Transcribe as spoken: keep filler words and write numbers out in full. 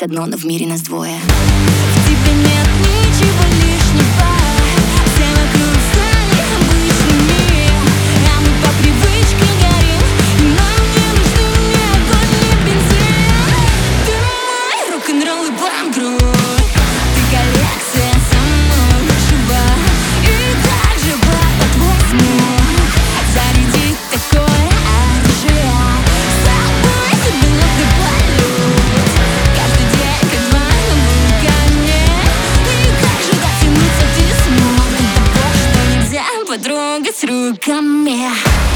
здесь одно, но в мире нас двое. В тебе нет ничего лишнего, все вокруг стали обычными, а мы по привычке горим, и нам не нужны ни огонь, ни бензин. Ты мой рок-н-ролл и банкрот, ты коллекция самого лучшего, и также бабок возьму зарядить такое оружие. С тобой самолетный полет, каждый день как два на вулкане. И как же дотянуться ты смог до того, что нельзя потрогать руками.